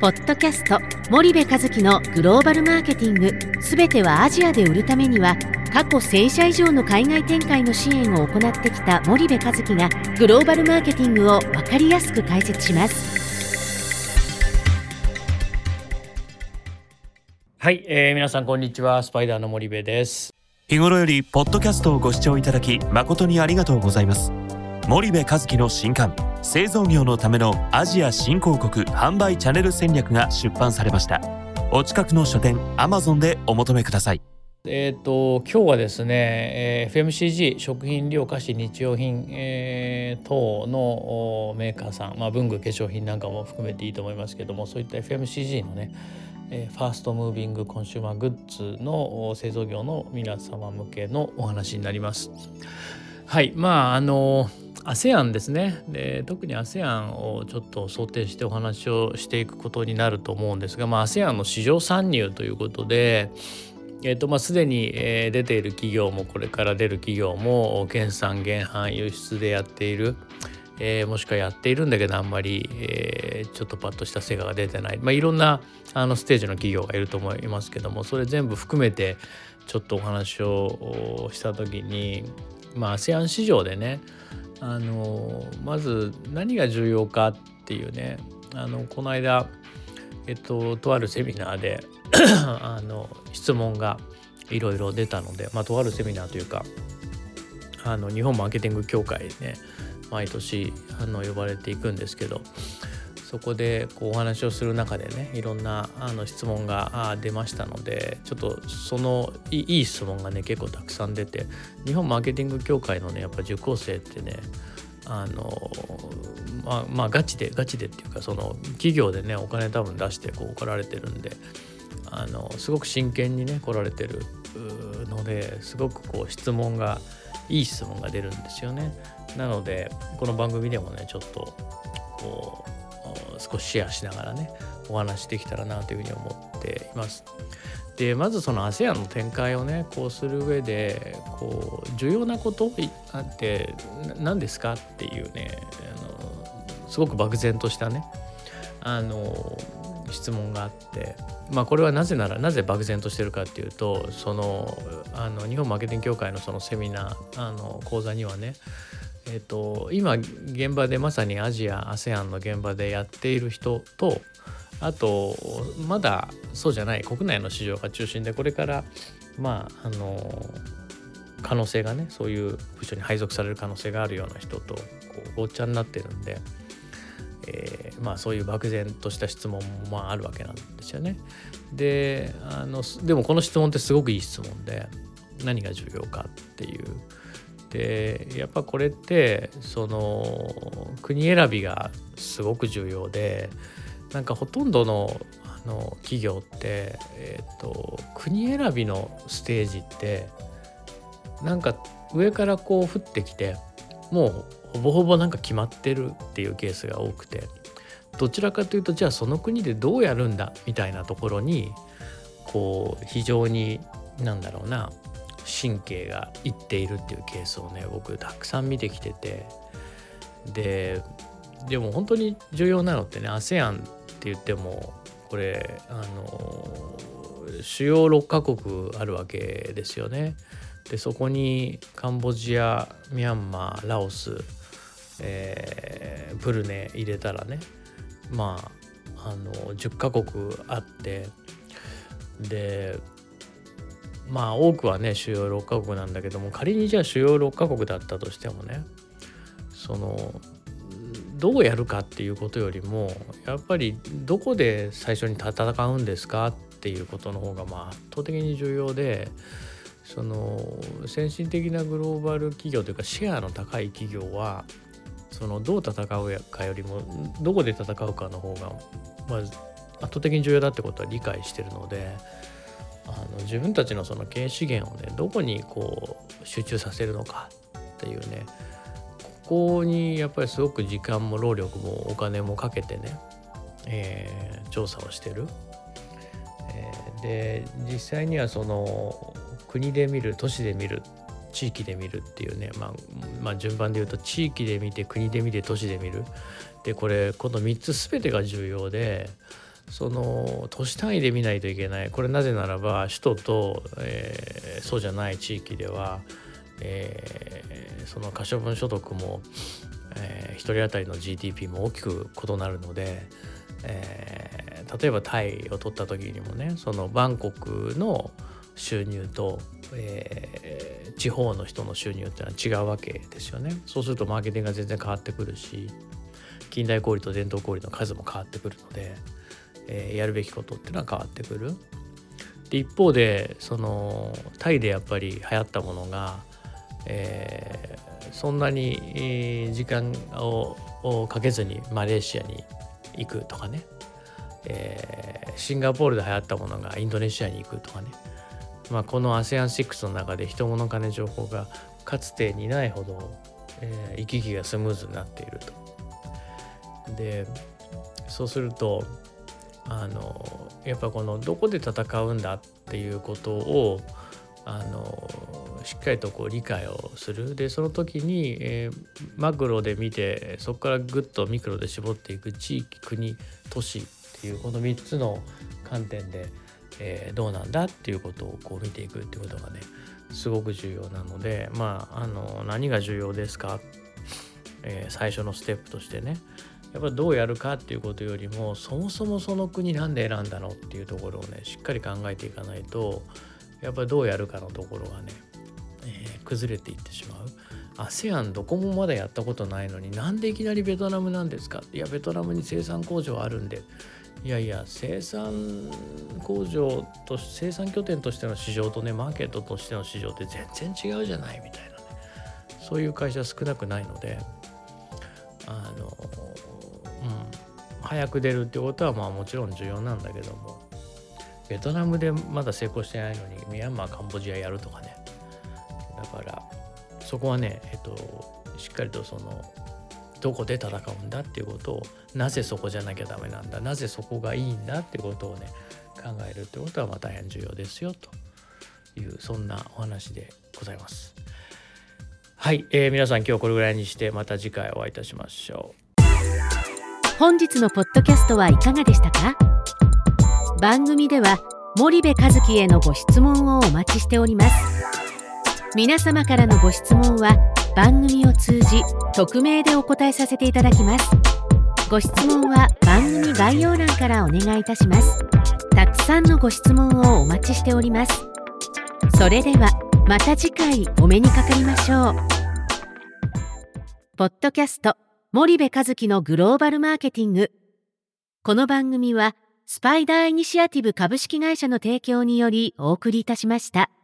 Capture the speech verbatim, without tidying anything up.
ポッドキャスト森部一樹のグローバルマーケティング、すべてはアジアで売るためには、過去せんしゃ以上の海外展開の支援を行ってきた森部一樹がグローバルマーケティングを分かりやすく解説します。 はい、えー、皆さんこんにちは。スパイダーの森部です。 日頃よりポッドキャストをご視聴いただき誠にありがとうございます。森部一樹の新刊、製造業のためのアジア新興国販売チャンネル戦略が出版されました。お近くの書店 Amazon でお求めください。 えー、と今日はですね、えー、エフエムシージー 食品料菓子日用品、えー、等のメーカーさん、まあ、文具化粧品なんかも含めていいと思いますけども、そういった エフエムシージー のね、えー、ファーストムービングコンシューマーグッズの製造業の皆様向けのお話になります。はい、まああの アセアン ですね。で特に アセアン をちょっと想定してお話をしていくことになると思うんですが、まあ、アセアン の市場参入ということで、えーとまあ、すでに、えー、出ている企業もこれから出る企業も減産減販輸出でやっている、えー、もしくはやっているんだけどあんまり、えー、ちょっとパッとした成果が出てない、まあ、いろんなあのステージの企業がいると思いますけども、それ全部含めてちょっとお話をした時に、まあ、アセアン 市場でね、あのまず何が重要かっていうね、あのこの間、えっと、とあるセミナーであの質問がいろいろ出たので、まあ、とあるセミナーというかあの日本マーケティング協会ね、毎年あの呼ばれていくんですけど、そこでこうお話をする中でね、いろんなあの質問が出ましたので、ちょっとそのいい、いい質問がね結構たくさん出て、日本マーケティング協会のねやっぱ受講生ってね、あのまあまあガチでガチでっていうか、その企業でねお金多分出してこう来られてるんで、あのすごく真剣にね来られてるので、すごくこう質問がいい質問が出るんですよね。なのでこの番組でもねちょっとこう少しシェアしながらねお話できたらなというふうに思っています。でまずその アセアン の展開をねこうする上でこう重要なことって何ですかっていうね、あのすごく漠然としたねあの質問があって、まあこれはなぜならなぜ漠然としてるかっていうと、そのあの日本マーケティング協会のそのセミナーあの講座にはね、えーと、今現場でまさにアジア アセアン の現場でやっている人と、あとまだそうじゃない国内の市場が中心で、これからまああの可能性がね、そういう部署に配属される可能性があるような人とこうごっちゃになってるんで、えー、まあそういう漠然とした質問もまああるわけなんですよね。であのでもこの質問ってすごくいい質問で、何が重要かっていうで、やっぱこれってその国選びがすごく重要で、なんかほとんどのあの企業って、えーと、国選びのステージってなんか上からこう降ってきて、もうほぼほぼなんか決まってるっていうケースが多くて、どちらかというとじゃあその国でどうやるんだみたいなところにこう非常になんだろうな神経がいっているっていうケースをね僕たくさん見てきてて、ででも本当に重要なのってね アセアン って言ってもこれあの主要ろっカ国あるわけですよね。でそこにカンボジア、ミャンマー、ラオス、えー、ブルネ入れたらね、まああのじゅっカ国あって、でまあ多くはね主要ろっカ国なんだけども、仮にじゃあ主要ろっカ国だったとしてもね、そのどうやるかっていうことよりもやっぱりどこで最初に戦うんですかっていうことの方がまあ圧倒的に重要で、その先進的なグローバル企業というかシェアの高い企業はそのどう戦うかよりもどこで戦うかの方がまず圧倒的に重要だってことは理解してるので、あの自分たちのその経営資源をねどこにこう集中させるのかっていうね、ここにやっぱりすごく時間も労力もお金もかけてね、えー、調査をしてる、えー、で実際にはその国で見る、都市で見る、地域で見るっていうね、まあ、まあ順番で言うと地域で見て、国で見て、都市で見るで、これこのみっつ全てが重要で、 その都市単位で見ないといけない。これなぜならば首都と、えー、そうじゃない地域では、えー、その可処分所得も、えー、ひとり当たりの ジーディーピー も大きく異なるので、えー、例えばタイを取った時にもね、そのバンコクの収入と、えー、地方の人の収入ってのは違うわけですよね。そうするとマーケティングが全然変わってくるし、近代小売と伝統小売の数も変わってくるので、えー、やるべきことっていうのは変わってくる。で一方でそのタイでやっぱり流行ったものが、えー、そんなに時間を、をかけずにマレーシアに行くとかね、えー、シンガポールで流行ったものがインドネシアに行くとかね、まあ、この アセアンシックス の中で人物金情報がかつてにないほど、えー、行き来がスムーズになっていると。でそうするとあのやっぱこのどこで戦うんだっていうことをあのしっかりとこう理解をする。でその時に、えー、マクロで見てそこからぐっとミクロで絞っていく地域、国、都市っていうこのみっつの観点で、えー、どうなんだっていうことをこう見ていくっていうことがねすごく重要なので、まああの何が重要ですか、えー、最初のステップとしてね、やっぱりどうやるかっていうことよりもそもそもその国なんで選んだのっていうところをねしっかり考えていかないと、やっぱりどうやるかのところがね、えー、崩れていってしまう。 アセアン どこもまだやったことないのになんでいきなりベトナムなんですか。いやベトナムに生産工場あるんで、いやいや生産工場と生産拠点としての市場とねマーケットとしての市場って全然違うじゃないみたいなね、そういう会社は少なくないので、あのうん、早く出るってことはまあもちろん重要なんだけども、ベトナムでまだ成功してないのにミャンマー、カンボジアやるとかね、だからそこはね、えっと、しっかりとそのどこで戦うんだっていうことを、なぜそこじゃなきゃダメなんだ、なぜそこがいいんだっていうことをね考えるってことはまあ大変重要ですよという、そんなお話でございます。はい、えー、皆さん今日はこれぐらいにしてまた次回お会いいたしましょう。 本日のポッドキャストはいかがでしたか？番組では森部一樹へのご質問をお待ちしております。皆様からのご質問は番組を通じ匿名でお答えさせていただきます。ご質問は番組概要欄からお願いいたします。たくさんのご質問をお待ちしております。それではまた次回お目にかかりましょう。ポッドキャスト森部一樹のグローバルマーケティング。この番組はスパイダーイニシアティブ株式会社の提供によりお送りいたしました。